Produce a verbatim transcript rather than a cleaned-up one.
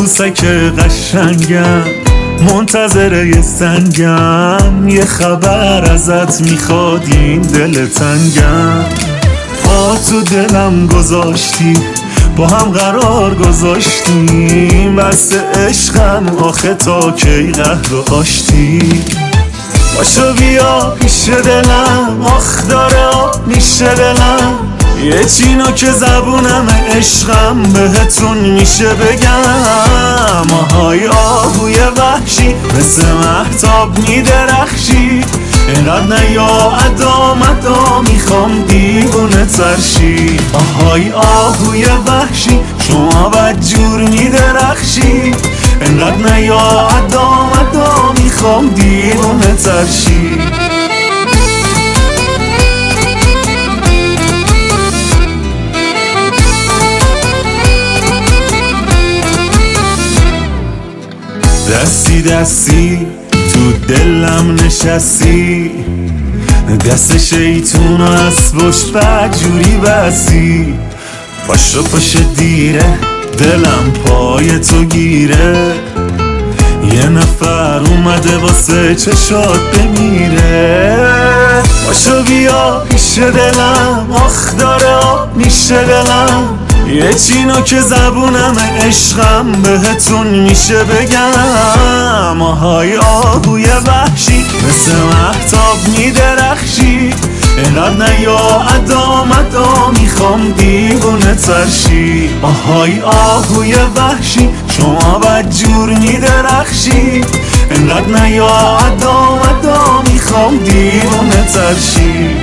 عروسک قشنگم منتظر یه سنگم، یه خبر ازت میخواد این دل تنگم. پا تو دلم گذاشتی، با هم قرار گذاشتیم، بس عشقم آخه تا کی قهر و آشتی. باشو بیا پیش دلم، آخ داره آب میشه دلم، یه چینو که زبونم عشقم بهتون میشه بگم. آهای آهوی وحشی مثل مهتاب میدرخشی، اینقدر نیا ادا مدا میخوام دیوونه ترشی. آهای آهوی وحشی شما بدجور میدرخشی، اینقدر نیا ادا مدا میخوام دیوونه ترشی. دستی دستی تو دلم نشستی، دست شیطون و از پشت بدجوری بستی. پاشو پاش دیره دلم پای تو گیره، یه نفر اومده واسه چشات بمیره. پاشو بیا پیش دلم، آخ داره آب میشه دلم، یه چینو که زبونم عشقم بهتون میشه بگم. آهای آهوی وحشی مثل مهتاب میدرخشی، اینقدر نیا ادا مدا میخوام دیوونه ترشی. آهای آهوی وحشی شما بدجور میدرخشی، اینقدر نیا ادا مدا میخوام دیوونه ترشی.